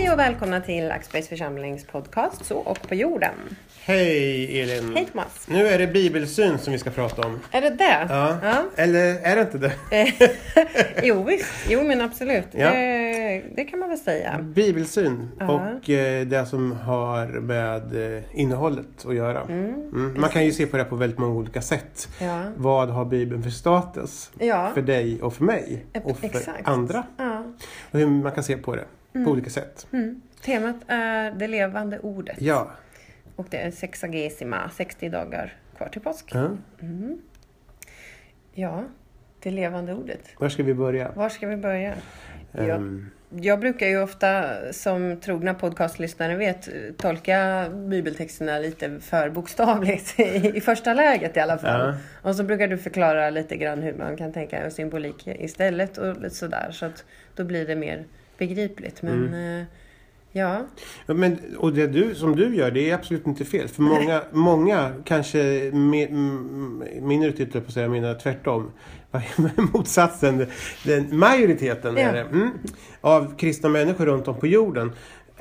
Hej och välkomna till Axbergs församlings podcast Så och på jorden. Hej Elin. Hej Thomas. Nu är det bibelsyn som vi ska prata om. Är det det? Ja. Eller är det inte det? Jo visst, jo men absolut. Ja. Det kan man väl säga. Bibelsyn Ja. och det som har med innehållet att göra. Man kan ju se på det på väldigt många olika sätt. Ja. Vad har Bibeln för status Ja. för dig och för mig och för Exakt. andra? Ja. Och hur man kan se på det på olika sätt. Temat är det levande ordet. Ja. Och det är sexagesima, 60 dagar kvar till påsk. Ja. Ja, det levande ordet. Var ska vi börja? Var ska vi börja? Ehm, Jag brukar ju ofta, som trogna podcastlyssnare vet, tolka bibeltexterna lite för bokstavligt. I första läget i alla fall. Ja. Och så brukar du förklara lite grann hur man kan tänka en symbolik istället och lite sådär. Så att då blir det mer begripligt. Men ja. Ja, men, och det som du gör, det är absolut inte fel. För många kanske minoriteter på att säga, menar tvärtom. Motsatsen, den majoriteten är det, av kristna människor runt om på jorden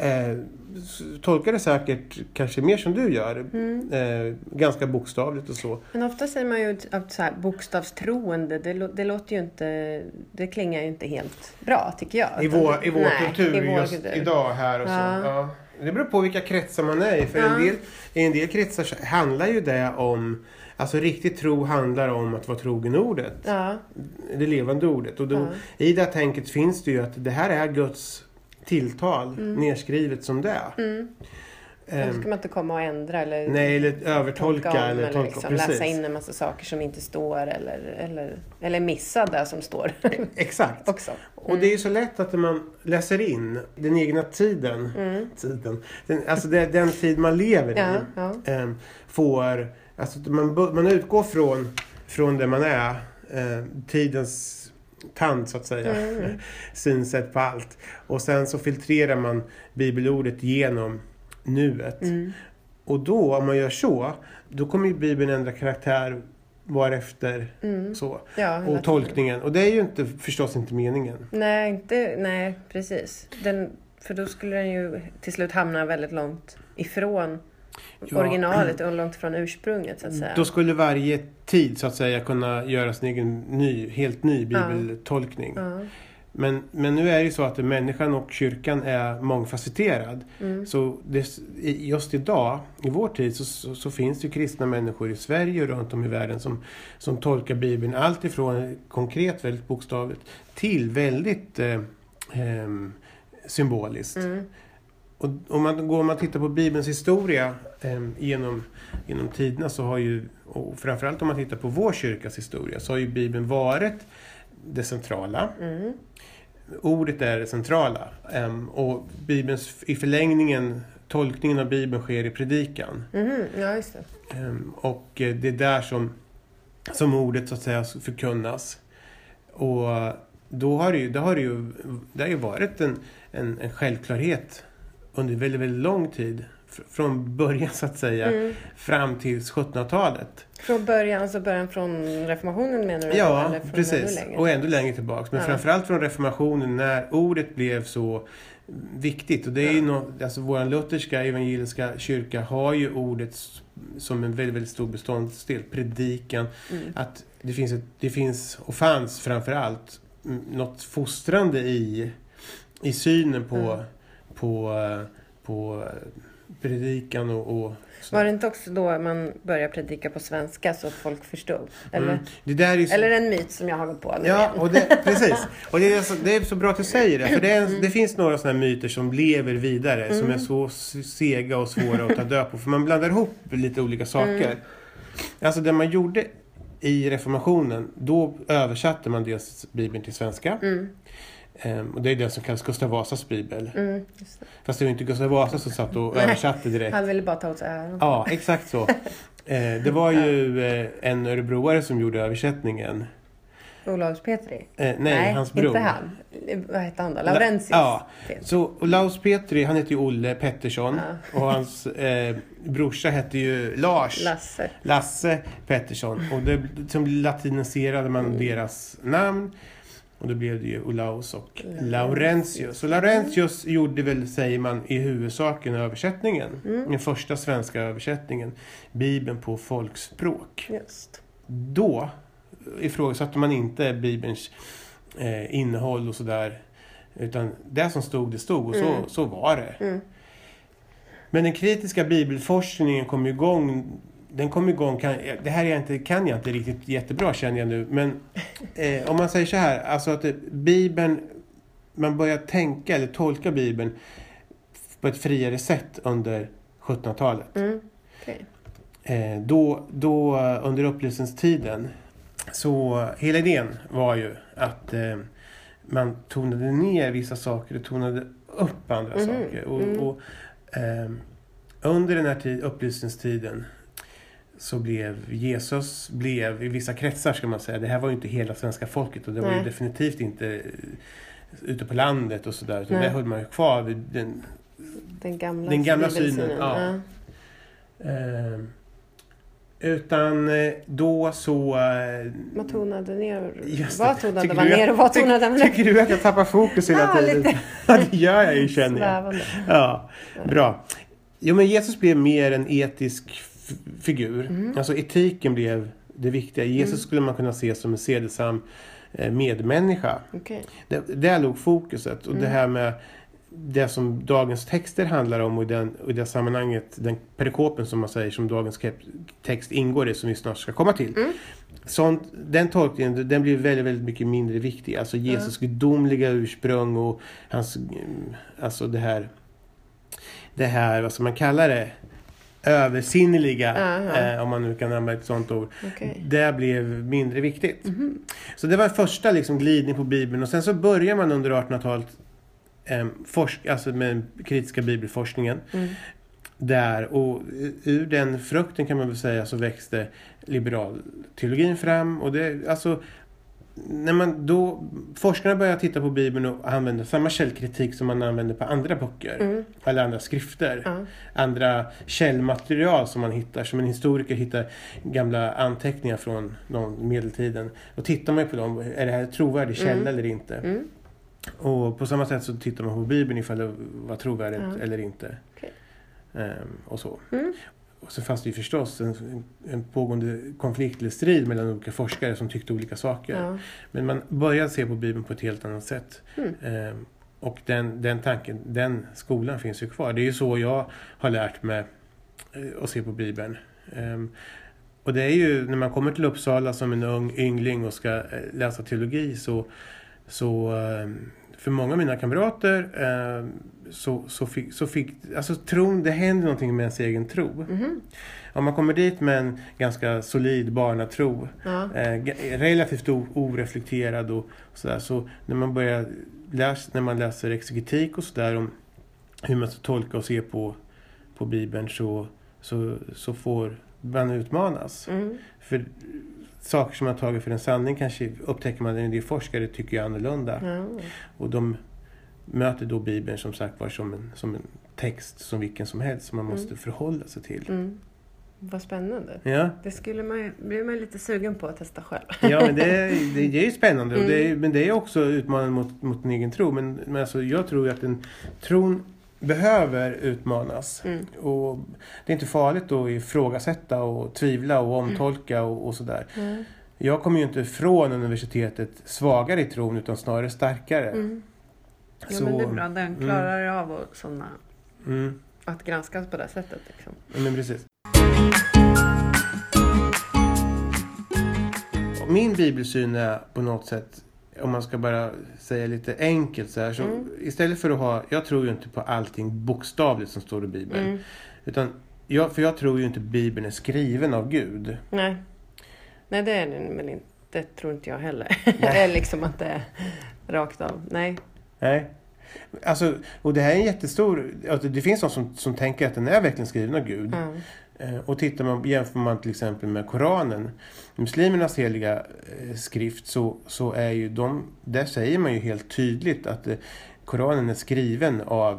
tolkar det säkert kanske mer som du gör. Ganska bokstavligt och så. Men ofta säger man ju att så här, bokstavstroende, det låter ju inte, det klingar ju inte helt bra tycker jag. I vår kultur just kultur. idag här och så. Ja. Det beror på vilka kretsar man är i. För i en del kretsar handlar ju det om, alltså riktigt tro handlar om att vara trogen ordet. Ja. Det levande ordet. Och då, i det här tänket finns det ju att det här är Guds tilltal nedskrivet som det är. Då ska man inte komma och ändra eller, eller övertolka eller tolka, liksom läsa in en massa saker som inte står eller missa det som står. Exakt. Också. Och det är ju så lätt att man läser in den egna tiden. Alltså den tid man lever i. Får, alltså man utgår från det man är. Tidens tand så att säga. Synsätt på allt. Och sen så filtrerar man bibelordet genom nuet. Och då, om man gör så, då kommer ju Bibeln ändra karaktär varefter så. Ja, och tolkningen. Och det är ju förstås inte meningen. Nej, precis. För då skulle den ju till slut hamna väldigt långt ifrån originalet och långt från ursprunget så att säga. Då skulle varje tid så att säga kunna göra sin egen helt ny bibeltolkning. Men nu är det ju så att människan och kyrkan är mångfacetterad. Så just idag, i vår tid, så finns det ju kristna människor i Sverige och runt om i världen som tolkar Bibeln allt ifrån konkret, väldigt bokstavligt, till väldigt symboliskt. Och om man tittar på Bibelns historia genom tiderna så har ju, och framförallt om man tittar på vår kyrkas historia, så har ju Bibeln varit det centrala. Ordet är det centrala. Och Bibelns, i förlängningen, tolkningen av Bibeln sker i predikan. Ja, just det. Och det är där som ordet så att säga förkunnas. Och då har det ju varit en självklarhet under väldigt, väldigt lång tid. Från början så att säga fram till 1700-talet. Från början, alltså början från reformationen menar du? Ja, eller från precis. Och ändå längre tillbaka. Men framförallt från reformationen när ordet blev så viktigt. Och det är ju alltså vår lutherska evangeliska kyrka har ju ordet som en väldigt, väldigt stor beståndsdel. Predikan. Att det finns och fanns framförallt något fostrande i synen på predikan och så. Var det inte också då man började predika på svenska så att folk förstod? Eller, det där är ju eller en myt som jag har gått på nu. Ja, och precis. Och det är så bra att du säger det. För det finns några sådana myter som lever vidare. Som är så sega och svåra att ta död på. För man blandar ihop lite olika saker. Alltså det man gjorde i reformationen, då översatte man dels Bibeln till svenska. Och det är det som kallas Gustav Vasas bibel. Just det. Fast det var inte Gustav Vasa som satt och översatte direkt. Han ville bara ta åt sig äran. Ja, exakt så. Det var ju en örebroare som gjorde översättningen. Olaus Petri? Nej, hans bror. Inte han. Vad heter han då? Laurentius? Ja, så Olaus Petri, han heter ju Olle Pettersson. Och hans brorsa hette ju Lasse Pettersson. Och det som latiniserade man deras namn. Och då blev det ju Olaus och Laurentius. Och Laurentius gjorde väl, säger man, i huvudsaken översättningen. Den första svenska översättningen. Bibeln på folkspråk. Just. Då ifrågasatte man inte Bibelns innehåll och sådär. Utan det som stod, det stod. Och så var det. Men den kritiska bibelforskningen kom igång. Den kom igång, det här kan jag inte riktigt jättebra, känner jag nu. Men om man säger så här, alltså att Bibeln, man börjar tänka eller tolka Bibeln på ett friare sätt under 1700-talet. Då under upplysningstiden, så hela idén var ju att man tonade ner vissa saker och tonade upp andra saker. Och under den här upplysningstiden så blev Jesus i vissa kretsar, ska man säga. Det här var ju inte hela svenska folket, och det var ju definitivt inte ute på landet och sådär. Utan det höll man ju kvar vid den gamla synen. Ja. Utan då så... Man tonade ner. Vad tonade man ner och vad tonade man ner? Tycker du att jag tappar fokus hela tiden? Lite. Ja, det gör jag ju, känner jag. Ja, bra. Jo, men Jesus blev mer en etisk figur. Alltså etiken blev det viktiga. Jesus skulle man kunna se som en sedelsam medmänniska. Okay. Där låg fokuset. Och det här med det som dagens texter handlar om, och i det sammanhanget, den perikopen som man säger som dagens text ingår i, som vi snart ska komma till. Den tolkningen, den blir väldigt, väldigt mycket mindre viktig. Alltså Jesus gudomliga ursprung och hans, alltså det här, vad ska man kalla det, översinnliga, om man nu kan använda ett sånt ord. Det blev mindre viktigt. Så det var en första liksom glidning på Bibeln, och sen så börjar man under 1800-talet alltså med kritiska bibelforskningen där, och ur den frukten kan man väl säga så växte liberal teologin fram. Och det, alltså, forskarna började titta på Bibeln och använda samma källkritik som man använder på andra böcker eller andra skrifter, andra källmaterial som man hittar, som en historiker hittar gamla anteckningar från medeltiden, och tittar man på dem, är det här trovärdig källa eller inte? Och på samma sätt så tittar man på Bibeln ifall det var trovärdigt eller inte. Och så. Och så fanns det ju förstås en pågående konflikt eller strid mellan olika forskare som tyckte olika saker. Men man började se på Bibeln på ett helt annat sätt. Och den tanken, den skolan finns ju kvar. Det är ju så jag har lärt mig att se på Bibeln. Och det är ju, när man kommer till Uppsala som en ung yngling och ska läsa teologi, så för många av mina kamrater så fick alltså tron, det händer någonting med ens egen tro. Om man kommer dit med en ganska solid barnatro, relativt oreflekterad och sådär, så när man läser exegetik och sådär om hur man ska tolka och se på Bibeln, så får man utmanas. För saker som man tagit för en sanning kanske upptäcker man att en del forskare tycker är annorlunda. Och de möter då Bibeln som sagt var som en text som vilken som helst som man måste förhålla sig till. Vad spännande. Ja. Det blir man lite sugen på att testa själv. Ja, men det är ju spännande. Och men det är också utmanande mot en egen tro. Men alltså, jag tror att tron behöver utmanas. Och det är inte farligt att ifrågasätta och tvivla och omtolka och sådär. Jag kommer ju inte från universitetet svagare i tron, utan snarare starkare. Ja, men det är bra. Den klarar av och sådana att granskas på det sättet. Liksom. Ja, men precis. Min bibelsyn är på något sätt, om man ska bara säga lite enkelt så här, så istället för att jag tror ju inte på allting bokstavligt som står i Bibeln. Utan jag tror ju inte Bibeln är skriven av Gud. Nej, det är den väl inte. Det tror inte jag heller. Det är liksom att det är rakt av. Nej. Alltså, och det här är en jättestor, alltså det finns någon som tänker att den är verkligen skriven av Gud. Och jämför man till exempel med Koranen, muslimernas heliga skrift, så är ju där säger man ju helt tydligt att Koranen är skriven av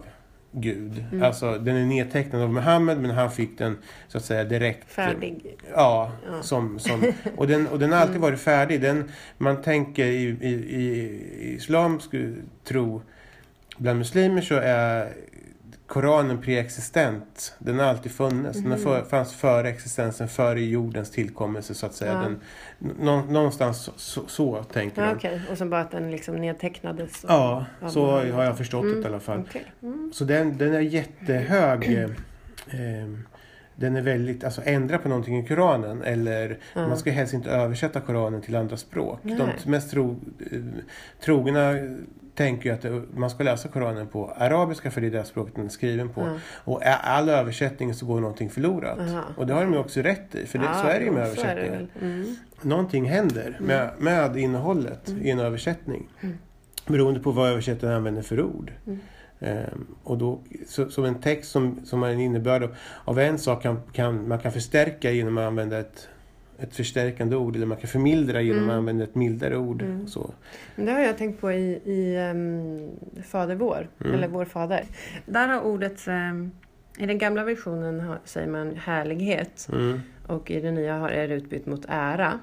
Gud. Alltså den är nedtecknad av Muhammed, men han fick den så att säga direkt färdig. Ja. Som och den har alltid varit färdig. Man tänker i islamsk tro bland muslimer så är Koranen preexistent. Den har alltid funnits. Den fanns före existensen, före jordens tillkommelse så att säga. Någonstans så tänker de. Okej. Och så bara att den liksom nedtecknades. Ja, så har jag förstått det i alla fall. Okay. Så den är jättehög. Den är väldigt, alltså ändra på någonting i Koranen eller man ska helst inte översätta Koranen till andra språk. Nej. De mest trogna tänker ju att man ska läsa Koranen på arabiska för det är det språket den är skriven på. Och all översättning så går någonting förlorat. Och det har de ju också rätt i, för så är det ju med översättningen. Någonting händer med innehållet i en översättning. Beroende på vad översättaren använder för ord. Och då, så en text som har en innebörd av en sak man kan förstärka genom att använda ett förstärkande ord, eller man kan förmildra genom att använda ett mildare ord. Så. Det har jag tänkt på i Fader vår, eller Vår Fader. Där har ordet, i den gamla versionen säger man härlighet, och i den nya är det utbytt mot ära.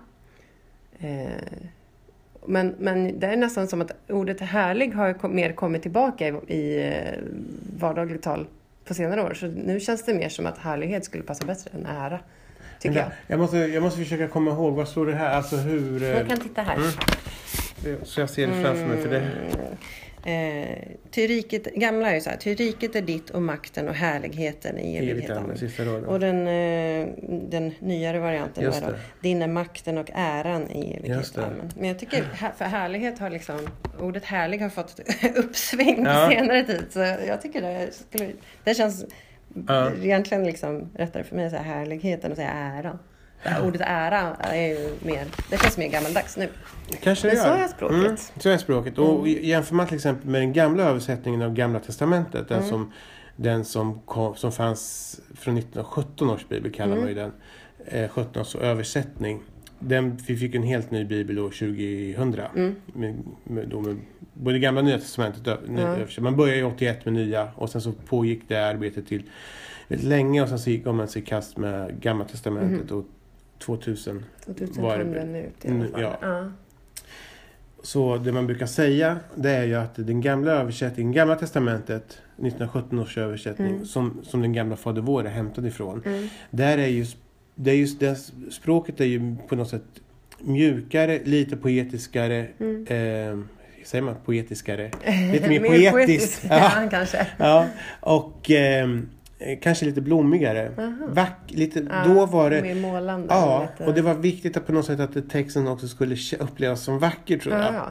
Men det är nästan som att ordet härlig har mer kommit tillbaka i vardagligt tal på senare år. Så nu känns det mer som att härlighet skulle passa bättre än ära, tycker jag. Jag måste försöka komma ihåg, vad står det här? Alltså hur... Jag kan titta här. Så jag ser det framför mig för det. Ty riket, gamla är ju så här: ty riket är ditt och makten och härligheten i evigheten. Och den nyare varianten är då: din är makten och äran i evigheten. Men jag tycker för härlighet har liksom, ordet härlig har fått uppsving på senare tid. Så jag tycker det känns egentligen liksom rättare för mig att säga härligheten och säga äran. Ordet ära är ju mer, det känns mer gammaldags nu. Kanske men så är språket. Så är språket. Och jämför man till exempel med den gamla översättningen av Gamla testamentet, den som fanns från 1917 års bibel kallar man ju den. 17 års översättning. Vi fick en helt ny bibel år 2000. Med både Gamla och Nya testamentet. Man började i 81 med nya, och sen så pågick det arbetet till väldigt länge, och sen så gick man sig i kast med Gamla testamentet och 2000 var det ut i alla fall. Ja. Så det man brukar säga, det är ju att den gamla översättningen, Gamla testamentet, 1917 års översättning, som den gamla Fader vår är hämtad ifrån. Där är det språket är ju på något sätt mjukare, lite poetiskare, säger man poetiskare? Lite mer poetiskt. Ja, kanske. Ja, och kanske lite blommigare. Då var det mer målande. Ja, och det var viktigt att på något sätt att texten också skulle upplevas som vacker, tror jag.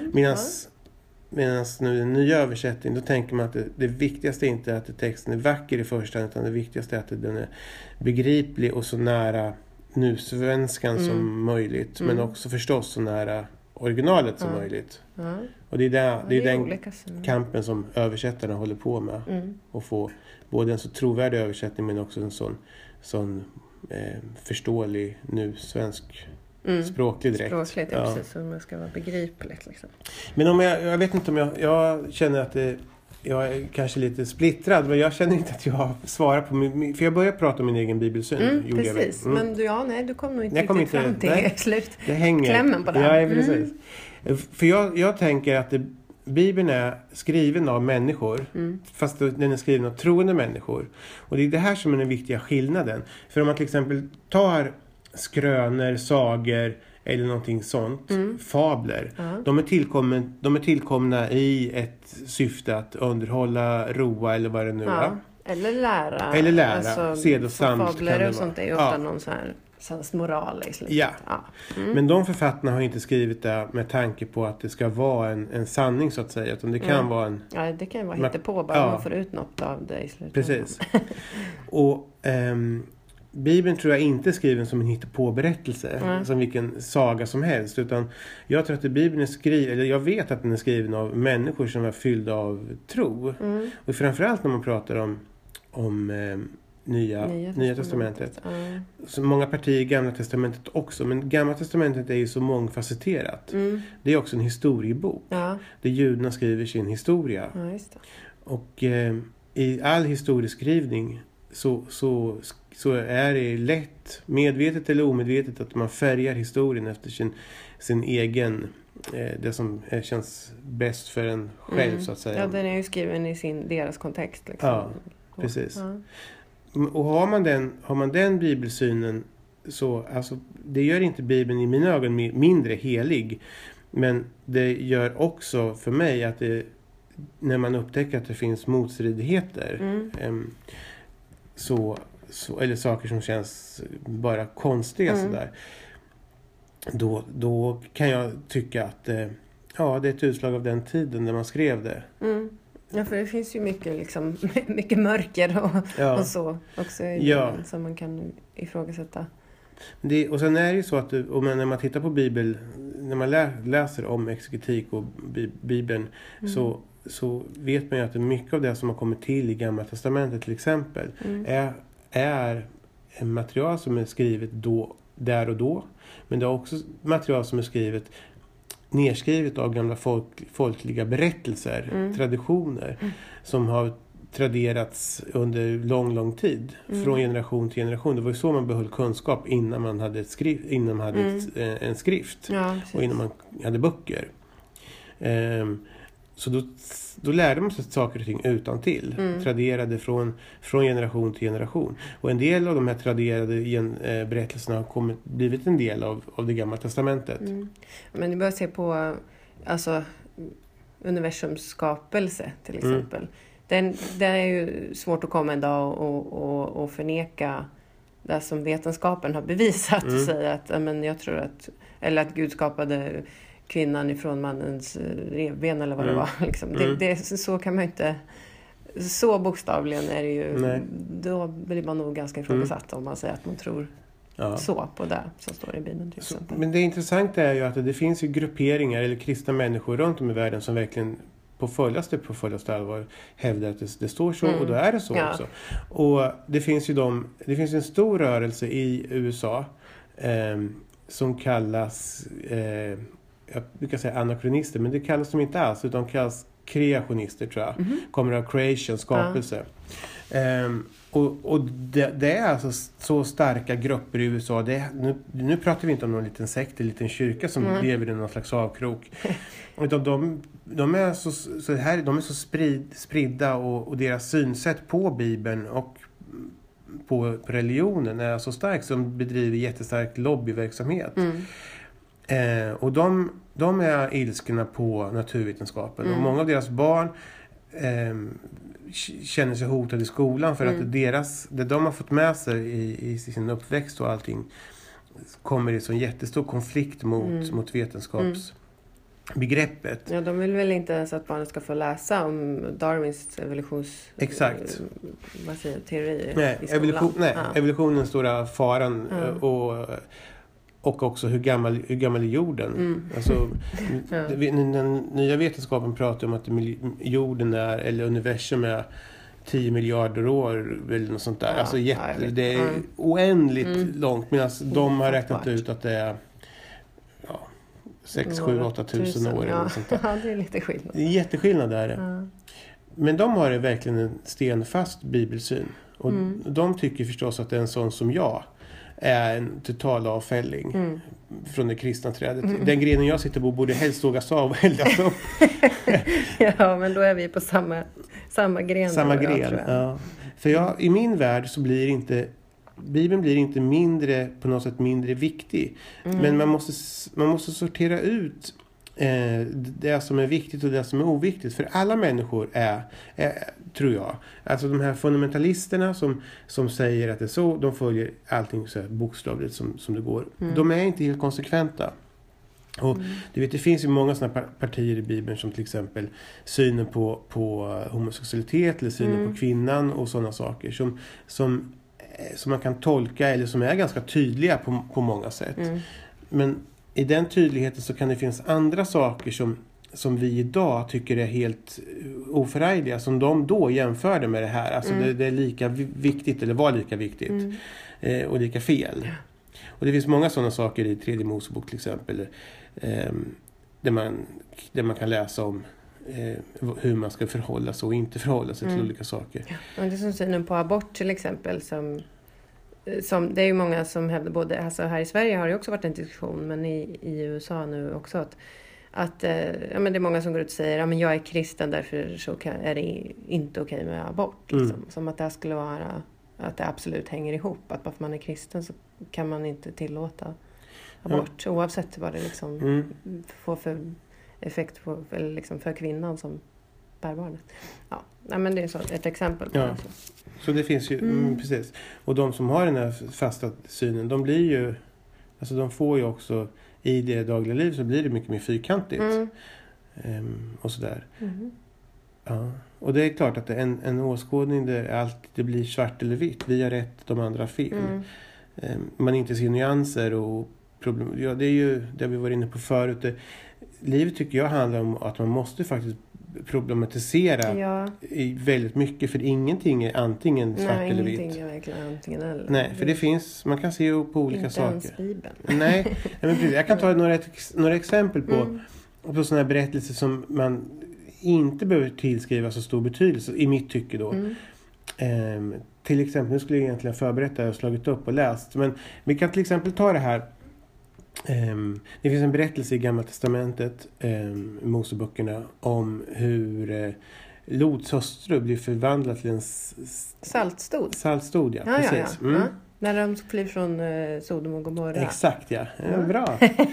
Medan nu den nya översättningen, då tänker man att det viktigaste är inte att texten är vacker i första hand, utan det viktigaste är att den är begriplig och så nära nu svenskan som möjligt, men också förstås så nära originalet som möjligt. Och det är den kampen som översättarna håller på med, och få både en så trovärdig översättning men också en sån förståelig nu svensk språklig direkt. Språkligt, precis, så man ska vara begripligt liksom. Men jag vet inte om jag känner att jag är kanske lite splittrad, men jag känner inte att jag svarar på för jag började prata om min egen bibelsyn. Precis, men du kom nog inte riktigt fram till slutklämmen på det här. Ja, precis. För jag tänker att Bibeln är skriven av människor, fast den är skriven av troende människor. Och det är det här som är den viktiga skillnaden. För om man till exempel tar skrönor, sagor eller någonting sånt, fabler, de är tillkomna i ett syfte att underhålla, roa eller vad det nu är. Eller lära. Alltså, sed och sant. Fabler och sånt är ju ofta någon så här moral i slutet. Ja. Men de författarna har inte skrivit det med tanke på att det ska vara en sanning, så att säga, utan det kan vara en... Ja, det kan vara hittepå, bara man får ut något av det i slutet. Precis. Och Bibeln tror jag inte är skriven som en hittepå-berättelse, som vilken saga som helst, utan jag tror att Bibeln är skriven, eller jag vet att den är skriven av människor som är fyllda av tro. Och framförallt när man pratar om Nya testamentet. Så många partier i Gamla testamentet också. Men Gamla testamentet är ju så mångfacetterat. Det är också en historiebok. Där judarna skriver sin historia. Ja, just det. Och i all historieskrivning så är det lätt, medvetet eller omedvetet, att man färgar historien efter sin egen, det som känns bäst för en själv, så att säga. Ja, den är ju skriven i deras kontext. Liksom. Ja, precis. Ja. Och har man den bibelsynen, så alltså, det gör inte Bibeln i mina ögon mindre helig. Men det gör också för mig att när man upptäcker att det finns motstridigheter, eller saker som känns bara konstiga sådär, då kan jag tycka att det är ett utslag av den tiden när man skrev det. Ja, för det finns ju mycket mörker och så också som man kan ifrågasätta. Och sen är det ju så att när man tittar på Bibeln, när man läser om exegetik och Bibeln, så vet man ju att mycket av det som har kommit till i Gamla testamentet till exempel är en material som är skrivet där och då. Men det är också material som är nedskrivet av gamla folkliga berättelser, traditioner som har traderats under lång tid, från generation till generation. Det var ju så man behöll kunskap innan man hade en skrift, och innan man hade böcker. Så då lärde man sig saker och ting utantill. Traderade från generation till generation. Och en del av de här traderade berättelserna har blivit en del av det Gamla testamentet. Men ni börjar se på universums skapelse till exempel. Den är ju svårt att komma en dag och förneka det som vetenskapen har bevisat. Och säga att jag tror att Gud skapade kvinnan ifrån mannens revben eller vad det var. Liksom. Så kan man inte... Så bokstavligen är det ju... Nej. Då blir man nog ganska ifrågasatt om man säger att man tror så på det som står i Bibeln till exempel. Men det intressanta är ju att det finns ju grupperingar eller kristna människor runt om i världen som verkligen på fullaste allvar hävdar att det står så, och då är det så också. Och det finns en stor rörelse i USA som kallas... jag brukar säga anakronister, men det kallas de inte alls, utan de kallas kreationister, tror jag. Kommer av creation, skapelse. Och det är alltså så starka grupper i USA. Nu pratar vi inte om någon liten sekt, en liten kyrka som lever i någon slags avkrok. Utan de är så spridda, och deras synsätt på Bibeln och på religionen är så starkt, som bedriver jättestark lobbyverksamhet. Och de är ilskna på naturvetenskapen. Och många av deras barn känner sig hotade i skolan för att det de har fått med sig i sin uppväxt och allting kommer i en jättestor konflikt mot vetenskapsbegreppet. Ja, de vill väl inte ens att barnen ska få läsa om Darwins teori i skolan. Evolutionens stora faran och också hur gammal är jorden. Alltså, den nya vetenskapen pratar om att jorden eller universum är 10 miljarder år eller något sånt där. Alltså det är oändligt långt, medan de har räknat ut att det är 6, 7, 8 tusen år eller något sånt där. Ja, det är lite skillnad. Det är jätteskillnad där. Men de har verkligen en stenfast bibelsyn. Och de tycker förstås att det är en sån som jag är en total avfälling från det kristna trädet. Den grenen jag sitter på borde helst sågas av och eldas upp. Ja, men då är vi på samma gren. Samma gren, ja. För i min värld så blir Bibeln blir inte på något sätt mindre viktig. Men man måste sortera ut det som är viktigt och det som är oviktigt. För alla människor är tror jag, alltså de här fundamentalisterna som säger att det är så, de följer allting så här bokstavligt som det går. De är inte helt konsekventa. Och det finns ju många sådana partier i Bibeln, som till exempel synen på homosexualitet eller synen på kvinnan och sådana saker som man kan tolka, eller som är ganska tydliga på många sätt. Men i den tydligheten så kan det finnas andra saker som vi idag tycker är helt oförargliga, som de då jämförde med det här. Alltså det är lika viktigt, eller var lika viktigt, och lika fel. Och det finns många sådana saker i 3:e Mosebok till exempel, där man kan läsa om hur man ska förhålla sig och inte förhålla sig till olika saker. Ja, det är som synen på abort till exempel som det är ju många som hävdar, både alltså här i Sverige har det också varit en diskussion, men i USA nu också, att men det är många som går ut och säger men jag är kristen, därför så är det inte okej med abort. Liksom. Som att det skulle vara att det absolut hänger ihop. Att bara för man är kristen så kan man inte tillåta abort. Oavsett vad det liksom får för effekt på, eller liksom för kvinnan som bär barnet. Ja, men det är så ett exempel på det. Så det finns ju, precis. Och de som har den här fasta synen, de blir ju, alltså de får ju också, i det dagliga livet så blir det mycket mer fyrkantigt. Och sådär. Ja. Och det är klart att en åskådning där det blir svart eller vitt. Vi har rätt, de andra har fel. Man inte ser nyanser och problem. Ja, det är ju det vi var inne på förut. Livet tycker jag handlar om att man måste faktiskt problematisera väldigt mycket, för ingenting är antingen svart eller vitt. Nej, ingenting är verkligen antingen eller. Nej, för det finns, man kan se på olika inte saker. Ens Bibeln. Nej, men precis. Jag kan ta några exempel på sådana här berättelser som man inte behöver tillskriva så stor betydelse, i mitt tycke då. Till exempel, nu skulle jag egentligen förberett och slagit upp och läst, men vi kan till exempel ta det här. Det finns en berättelse i Gamla testamentet, Moseböckerna, om hur Lots hustru blir förvandlad till en saltstod. Ja, precis. Ja. När de flyr från Sodom och Gomorra. Exakt, ja. Bra.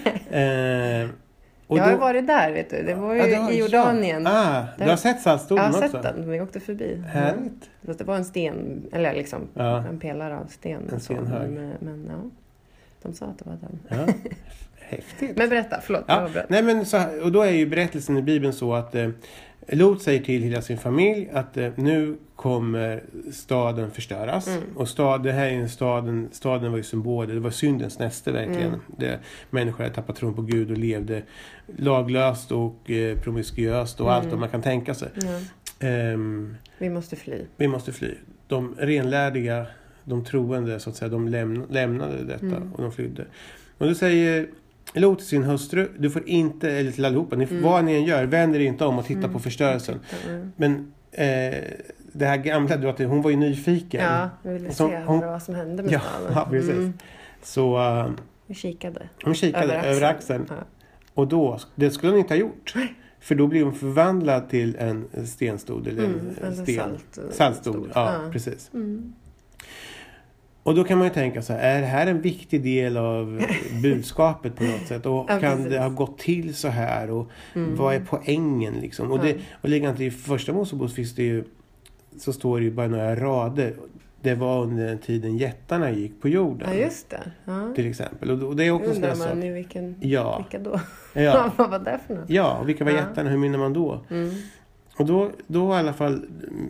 Och jag har varit där, vet du. Det var ju i Jordanien. Du har sett saltstoden också? Jag har sett den, vi åkte förbi. Härligt. Det var en sten, eller liksom en pelare av sten. En stenhög. Men de sa att det var den. Ja. Häftigt. Men berätta, förlåt. Ja. Nej, men och då är ju berättelsen i Bibeln så att Lot säger till hela sin familj att nu kommer staden förstöras. Och det här är en staden var ju symbol, det var syndens näste verkligen. Människor hade tappat tron på Gud och levde laglöst och promiskuöst och allt vad man kan tänka sig. Vi måste fly. De renlärdiga, de troende så att säga, de lämnade detta och de flydde. Och då säger Lot till sin hustru, du får inte, eller till allihopa, vad ni än gör, vänder inte om och titta på förstörelsen. Men det här gamla, hon var ju nyfiken. Ja, vi ville se vad som hände med staden. Ja, precis. Så hon kikade över axeln. Ja. Och då, det skulle hon inte ha gjort. För då blir hon förvandlad till en stenstod eller en saltstod. Ja, precis. Och då kan man ju tänka så här, är det här en viktig del av budskapet på något sätt? Och kan det ha gått till så här? Och vad är poängen liksom? Och likadant i första Mosebok finns det ju, så står det ju bara några rader. Det var under den tiden jättarna gick på jorden. Ja, just det. Ja. Till exempel. Och det är också sådana saker. Undrar man vilka då? Ja. Vad var det för något? Ja, och vilka var jättarna? Hur minner man då? Och då i alla fall,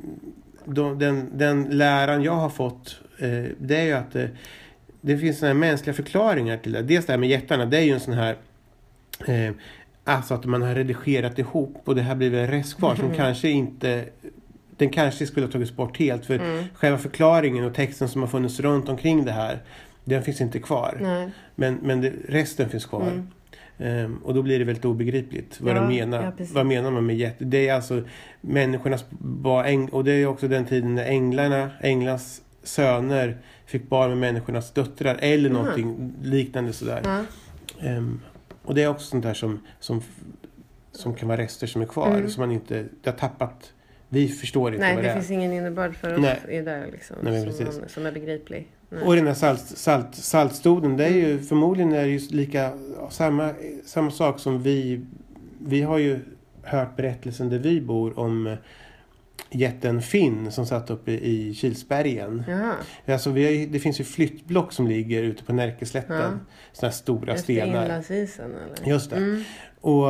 den läran jag har fått, det är ju att det finns såna här mänskliga förklaringar till det. Dels det här med jättarna, det är ju en sån här alltså att man har redigerat ihop och det här blir en rest kvar som kanske inte, den kanske skulle ha tagits bort helt, för själva förklaringen och texten som har funnits runt omkring det här, den finns inte kvar. Nej. Men resten finns kvar. Och då blir det väldigt obegripligt vad de menar. Ja, vad menar man med jätte? Det är alltså människornas och det är också den tiden när änglars söner fick barn med människornas döttrar eller någonting liknande sådär. Och det är också sånt där som kan vara rester som är kvar, som man inte, det har tappat. Vi förstår inte vad det är. Nej, det finns ingen innebörd för oss i det liksom, som är begriplig. Nej. Och den här saltstoden, det är ju förmodligen är det ju samma sak som vi har ju hört berättelsen där vi bor om jätten Finn som satt uppe i Kilsbergen. Alltså det finns ju flyttblock som ligger ute på Närkeslätten. Såna här stora stenar. Inlandsisen, eller? Just det. Och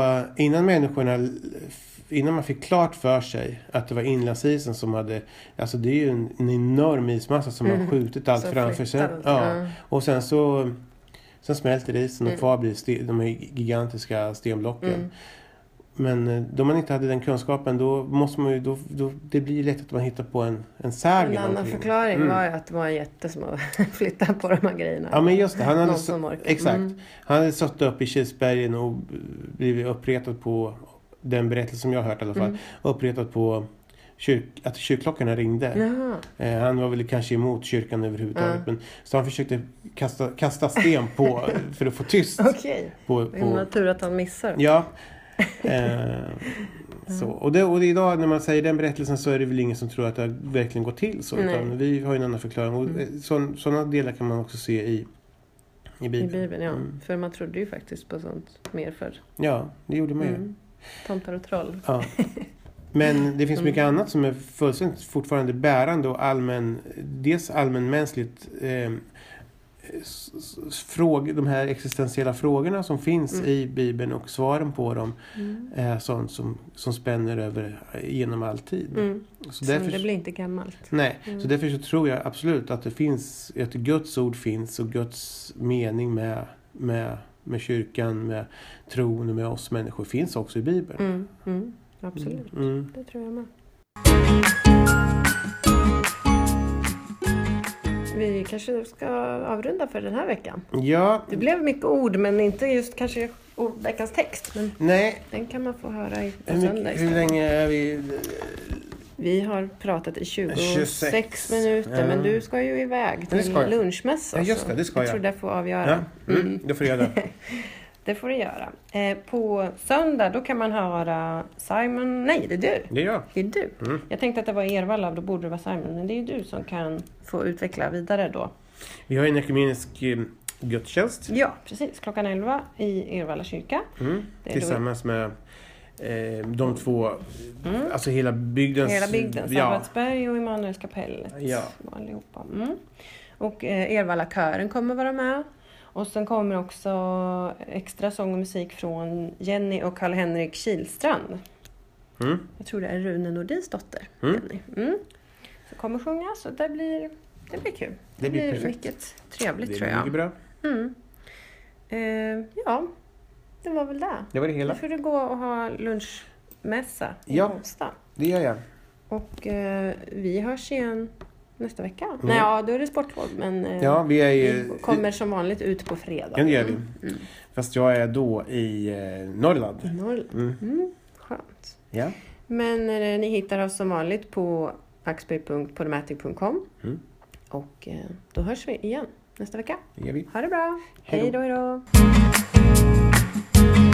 innan man fick klart för sig att det var inlandsisen som hade, alltså det är ju en enorm ismassa som har skjutit allt framför sig. Ja. Och sen smälter isen och kvar blir de här gigantiska stenblocken. Men då man inte hade den kunskapen, då måste man ju, det blir lätt att man hittar på en sägen. En annan förklaring var ju att det var en jätte som har flyttat på de här grejerna. Ja, men just det. Han hade, exakt. Han hade satt upp i Kilsbergen och blivit uppretad på den berättelse som jag har hört i alla fall, uppretat på att kyrkklockorna ringde. Han var väl kanske emot kyrkan överhuvudtaget. Men, så han försökte kasta sten på för att få tyst. Okej. Det är tur att han missar. Ja. Så. Och idag när man säger den berättelsen så är det väl ingen som tror att det verkligen går till så. Utan vi har en annan förklaring. Och sådana delar kan man också se i Bibeln. I Bibeln, ja. För man trodde ju faktiskt på sånt mer förr. Ja, det gjorde man ju. Tomtar och troll. Ja. Men det finns mycket annat som är fullständigt fortfarande bärande och dels allmänmänskligt de här existentiella frågorna som finns i Bibeln och svaren på dem är sånt som spänner över genom all tid. Så därför, det blir inte gammalt. Nej, så därför så tror jag absolut att det finns, att Guds ord finns och Guds mening med kyrkan, med tron och med oss människor finns också i Bibeln. Absolut, det tror jag med. Vi kanske ska avrunda för den här veckan. Ja. Det blev mycket ord, men inte just kanske veckans text. Men nej. Den kan man få höra på söndag. Hur länge är vi? Vi har pratat i 26 minuter, men du ska ju iväg till lunchmässa. Ja, just det ska jag. Jag tror det får avgöra. Ja. Det får jag göra. Det får du göra. På söndag då kan man höra Simon. Nej, det är du. Det är jag. Det är du. Jag tänkte att det var Ervalla, då borde det vara Simon. Men det är ju du som kan få utveckla vidare då. Vi har en ekumenisk gudstjänst. Ja, precis. Klockan 11 i Ervalla kyrka. Tillsammans med de två, alltså hela bygden. Sabbatsberg och Immanuels kapellet. Ja. Allihopa. Och Ervalla kören kommer vara med. Och sen kommer också extra sång och musik från Jenny och Karl-Henrik Kilstrand. Jag tror det är Rune Nordins dotter. Jenny. Så kommer sjunga, så det blir kul. Det blir mycket trevligt, tror jag. Det blir bra. Ja, det var väl det. Det var det hela. Nu får du gå och ha lunchmässa på onsdag. Det gör jag. Och vi hörs igen nästa vecka. Nej, då är det sportlov. Men vi kommer som vanligt ut på fredag. Ja, det gör vi. Fast jag är då i Norrland. I Norrland. Skönt. Ja. Men ni hittar oss som vanligt på axberg.podomatic.com. Och då hörs vi igen nästa vecka. Det gör vi. Ha det bra. Hej då. Hej då.